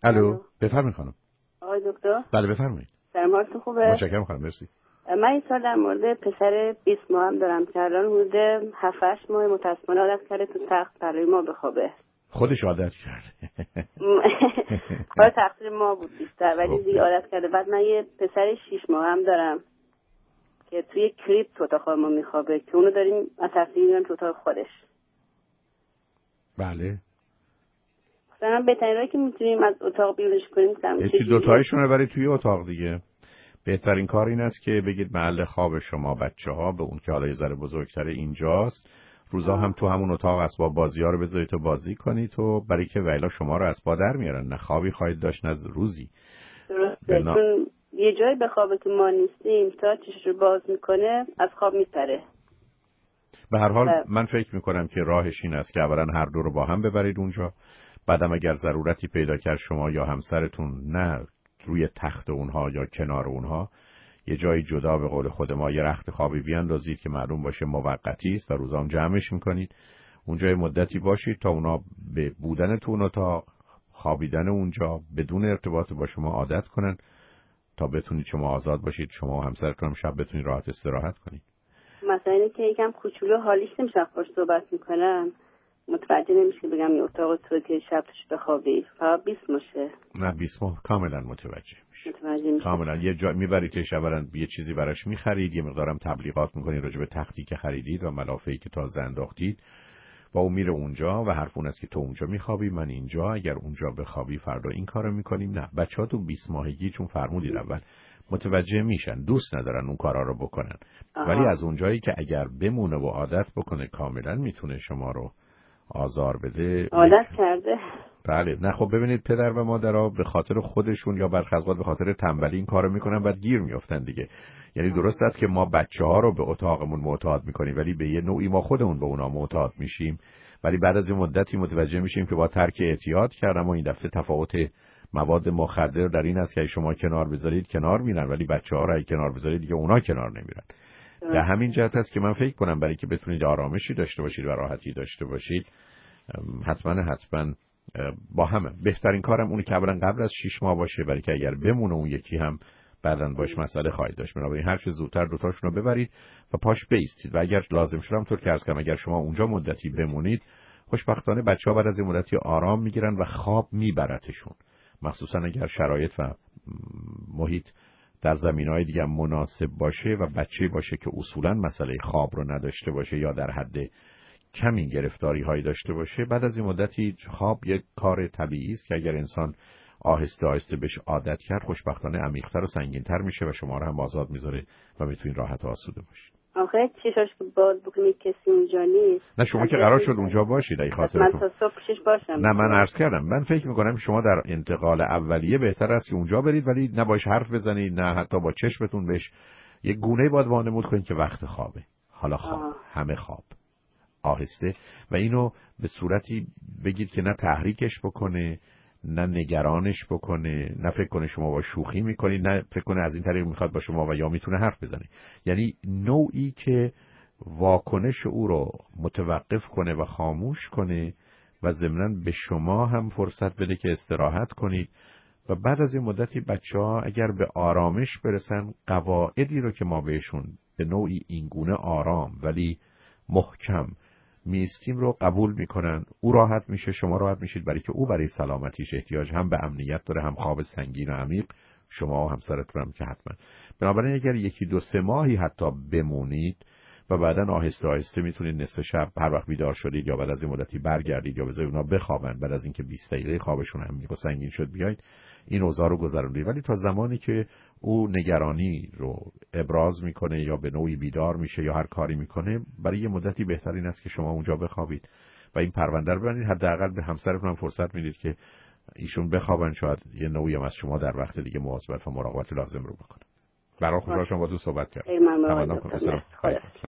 الو، بفرمایید خانم. آقای دکتر. بله بفرمایید. سلام، حالتون خوبه؟ متشکرم خانم، مرسی. من این سال در مورد پسر 20 ماه هم دارم که الان حدود 7-8 ماه متأسفانه عادت کرده تو تخت برای ما بخوابه. خودش عادت کرده. حالا تقصیر ما بود بیشتر، ولی دیگه عادت کرده. بعد من یه پسر 6 ماه هم دارم که توی کریپ تو اتاق ما میخوابه که اونو داریم از تصویر میدونم تو اتاق خودش. بله. مثلا بهترین راهی که میتونیم از اتاق بیرونش کنیم یکی دوتایشون رو برید توی اتاق دیگه. بهترین کار این است که بگید محل خواب شما بچه‌ها به اون که حالا یه ذره بزرگتره اینجاست، روزا هم تو همون اتاق اسباب بازی‌ها رو بذارید تو بازی کنید و برای که ویلا شما رو اسبا در میارن، نه خوابی خواهید داشت نه روزی. درسته، چون یه جایی بخوابه که ما نیستیم تا چشش رو باز میکنه از خواب میپره. به هر حال من فکر میکنم که راهش این است که اولا هر دو رو با هم ببرید اونجا، بعدم اگر ضرورتی پیدا کرد شما یا همسرتون نه روی تخت اونها یا کنار اونها یه جایی جدا به قول خود ما یه رخت خوابی بیاندازید که معلوم باشه موقتی است و روزام جمعش میکنید اونجا یه مدتی باشید تا اونا به بودن تو اون اتاق، خوابیدن اونجا بدون ارتباط با شما عادت کنن تا بتونید شما آزاد باشید، شما و همسرتون هم شب بتونید راحت استراحت کنید. مثلا اینه که یکم کوچولو حالیش نمیشه باش صحبت میکنن، متوجه نمیشه بگم این اتاق تو که شب توش بخوابی فقط 20 ماشه. نه 20 ماه کاملا متوجه میشه. کاملا یه جا میبریدش، اولا یه چیزی براش میخرید، یه مقدارم تبلیغات میکنید راجع به تختی که خریدید و ملافه‌ای که تازه انداختید و اون میره اونجا و حرف اون است که تو اونجا میخوابی من اینجا، اگر اونجا بخوابی فردا این کارو میکنیم. نه بچه‌ها تو 20 ماهگی چون فرمودید اول متوجه میشن، دوست ندارن اون کارا رو بکنن. ولی از اونجایی که اگر بمونه و عادت بکنه کاملا میتونه شما رو آزار بده. عادت کرده. بله. نه خب ببینید پدر و مادرها به خاطر خودشون یا برخی از اوقات به خاطر تنبلی این کارو میکنن بعد گیر میافتن دیگه. یعنی درست است که ما بچه‌ها رو به اتاقمون معتاد میکنیم ولی به یه نوعی ما خودمون به اونا معتاد میشیم، ولی بعد از یه مدتی متوجه میشیم که با ترک اعتیاد کردم و این دفعه تفاوت مواد مخدر در این است که شما کنار بذارید کنار میرن ولی بچه‌ها رو کنار بذارید دیگه اونا کنار نمیرن. در همین جهت است که من فکر کنم برای که بتونید آرامشی داشته باشید و راحتی داشته باشید حتما با همه بهترین کارم اونه که اولا قبل از 6 ماه باشه، برای که اگر بمونه اون یکی هم بعداً باش مسئله خواهید داشت. بنابراین هر چه زودتر دوتاشون رو ببرید و پاش بیستید و اگر لازم شد همونطور که عرض کردم اگر شما اونجا مدتی بمونید خوشبختانه بچه‌ها بعد از این مدتی آرام میگیرن و خواب میبرتشون، مخصوصا اگر شرایط و محیط در زمینه‌های دیگه مناسب باشه و بچه‌ای باشه که اصولاً مسئله خواب رو نداشته باشه یا در حد کمی گرفتاری هایی داشته باشه. بعد از این مدتی خواب یک کار طبیعی است که اگر انسان آهسته آهسته بهش عادت کرد خوشبختانه عمیق‌تر و سنگین‌تر میشه و شما رو هم آزاد میذاره و میتونید راحت و آسوده باشید. آخه چشاش که باز بکنید کسی اونجا نیست. نه شما که قرار شد اونجا باشید ای خاطرتون. من تا صبح پیشش باشم. نه من عرض کردم من فکر میکنم شما در انتقال اولیه بهتر است که اونجا برید ولی نه باش حرف بزنید نه حتی با چشمتون بهش یک گونه باید وانمود کنید که وقت خوابه. حالا خواب همه خواب آهسته و اینو به صورتی بگید که نه تحریکش بکنه نه نگرانش بکنه نه فکر کنه شما با شوخی میکنید نه فکر کنه از این طریق میخواد با شما و یا میتونه حرف بزنه. یعنی نوعی که واکنش او رو متوقف کنه و خاموش کنه و ضمناً به شما هم فرصت بده که استراحت کنید و بعد از این مدتی بچه‌ها اگر به آرامش برسن قواعدی رو که ما بهشون به نوعی اینگونه آرام ولی محکم میستیم رو قبول میکنن، او راحت میشه شما راحت میشید، برای که او برای سلامتیش احتیاج هم به امنیت داره هم خواب سنگین و عمیق، شما و همسرتون هم که حتما. بنابراین اگر 1-2-3 ماهی حتی بمونید و بعداً آهسته آهسته میتونید نصف شب هر وقت بیدار شدید یا بعد از این مدتی برگردید یا بذارید اونا بخوابن بعد از اینکه 20 دقیقه خوابشون عمیق و سنگین شد بیاید این اوضاع رو گذروندید. ولی تا زمانی که او نگرانی رو ابراز میکنه یا به نوعی بیدار میشه یا هر کاری میکنه برای یه مدتی بهترین است که شما اونجا بخوابید و این پرونده رو ببندید. حداقل به همسرتون هم فرصت میدید که ایشون بخوابن، شاید یه نوعی هم از شما در وقت دیگه مواظبت و مراقبت لازم رو بکنه. برای خوشحال شدم با تو صحبت کردم. تمام.